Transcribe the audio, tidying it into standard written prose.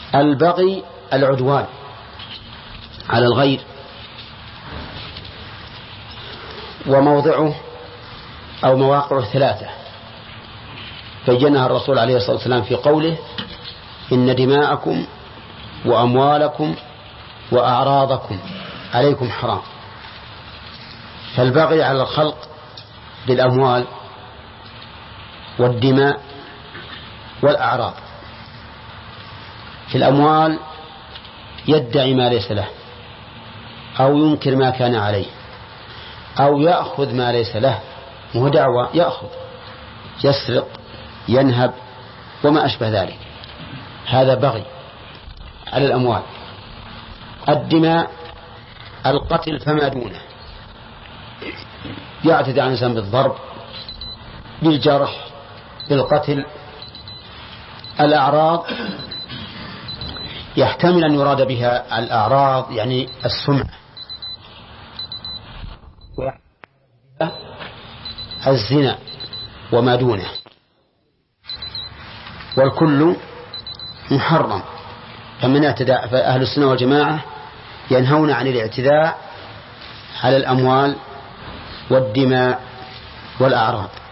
البغي العدوان على الغير، وموضعه أو مواقعه 3 بينها الرسول عليه الصلاة والسلام في قوله: إن دماءكم وأموالكم وأعراضكم عليكم حرام. فالبغي على الخلق بالأموال والدماء والأعراض. في الأموال يدعي ما ليس له، أو ينكر ما كان عليه، أو يأخذ ما ليس له، وهو دعوة يأخذ، يسرق، ينهب وما أشبه ذلك، هذا بغي على الأموال. الدماء القتل فما دونه، يعتدي على الإنسان بالضرب، بالجرح، بالقتل. الأعراض يحتمل أن يراد بها الأعراض يعني السمعة، الزنا وما دونه، والكل محرم. فمن اعتداء، فأهل السنة والجماعة ينهون عن الاعتداء على الأموال والدماء والأعراض.